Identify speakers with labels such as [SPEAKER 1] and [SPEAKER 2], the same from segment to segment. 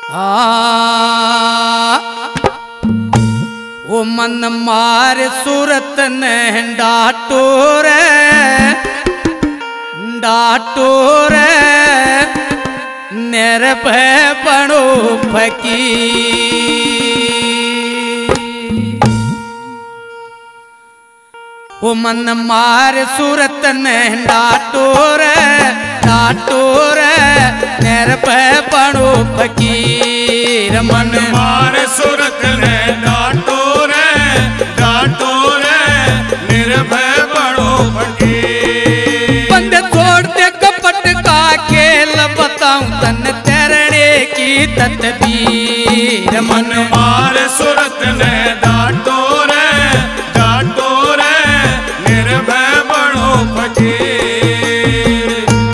[SPEAKER 1] ओ मन मार सूरत ने डाटो रे निर्भय बनो फकीर। ओ मन मार सूरत ने डाटो रे निर्भय बनो फकीर।
[SPEAKER 2] मन मार सूरत ने डाटो रे निर्भय बनो फकीर।
[SPEAKER 1] बंद छोड़ दे कपट का खेल बताऊं तन तैरने की तदबीर।
[SPEAKER 2] मन मार सूरत ने डाटो रे निर्भय बनो फकीर।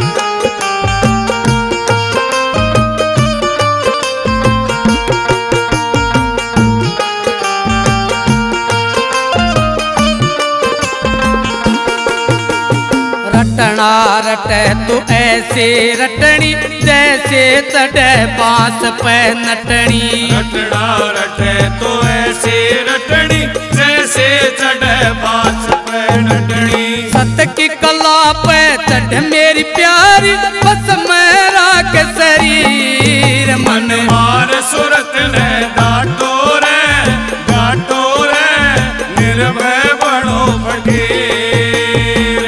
[SPEAKER 1] रटना रटे तो ऐसे रटनी जैसे चढ़े बांस पे नटनी।
[SPEAKER 2] रटना रटे तो ऐसे रटनी जैसे चढ़े बांस पे नटनी।
[SPEAKER 1] सत की कला पे चढ़ मेरी प्यारी बस मेरा के शरीर।
[SPEAKER 2] मन मार सूरत ने डाटो रे निर्भय बनो फकीर।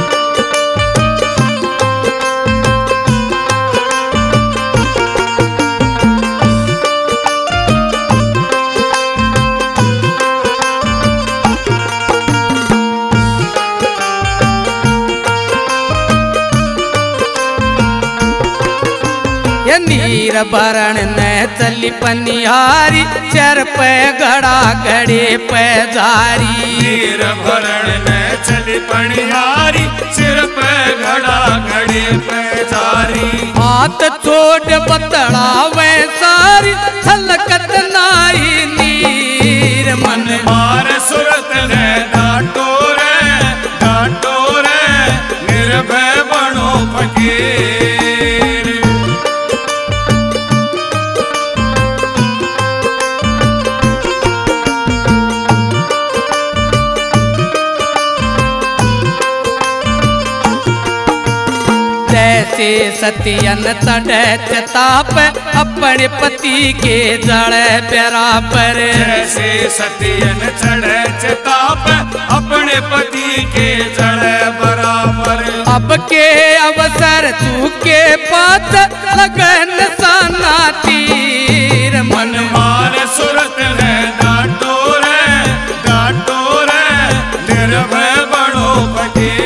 [SPEAKER 1] नीर भरण ने चली पनिहारी चर पे घड़ा घड़े पे जारी।
[SPEAKER 2] नीर भरण ने चली पनिहारी सिर पे घड़ा घड़े पे जारी।
[SPEAKER 1] हाथ छोड़ बतड़ा वे सारी छलकत नाई नीर।
[SPEAKER 2] मन मार सूरत ने डाटो रे निर्भय बनो फकीर।
[SPEAKER 1] जैसे सतियन चढ़े चताप अपने पति के जड़ बराबर।
[SPEAKER 2] जैसे सतियन चढ़े चताप अपने पति के जड़ बराबर।
[SPEAKER 1] अब के अवसर चूके पात लगन साना तीर।
[SPEAKER 2] मन मार सूरत ने डाटो रे निर्भय बनो फकीर।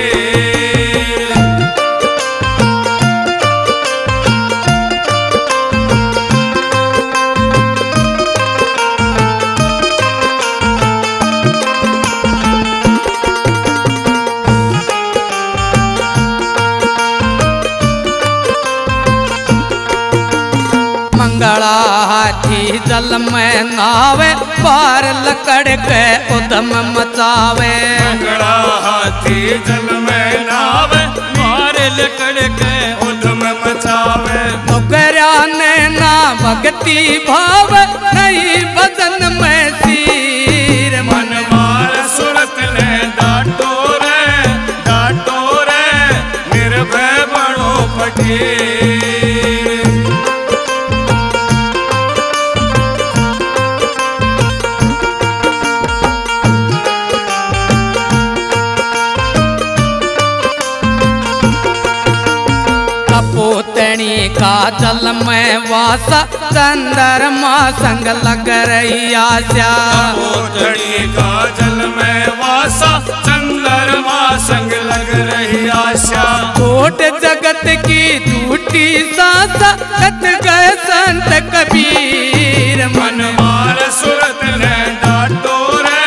[SPEAKER 1] मंगला हाथी जल में नावे पार लकड़ के उदम मचावे।
[SPEAKER 2] मंगला हाथी जल में नावे पार लकड़ के उदम मचावे।
[SPEAKER 1] नौकरिया ने ना भक्ति भाव नहीं बदन में सीर।
[SPEAKER 2] मन मार सूरत ने डाटो रे निर्भय बनो फकीर।
[SPEAKER 1] पोतनी का जल में वासा चंद्रमा संग लग रही आशा।
[SPEAKER 2] पोतनी का जल में वासा चंद्रमा संग लग रही आशा।
[SPEAKER 1] छोट जगत की झूठी सांसा कत गए संत कबीर।
[SPEAKER 2] मन मार सूरत ने डाटो रे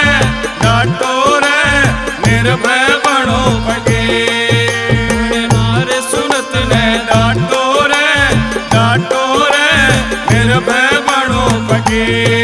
[SPEAKER 2] निर्भय बनो फकीर। मार सूरत ने डाटो रे निर्भय बनो फकीर।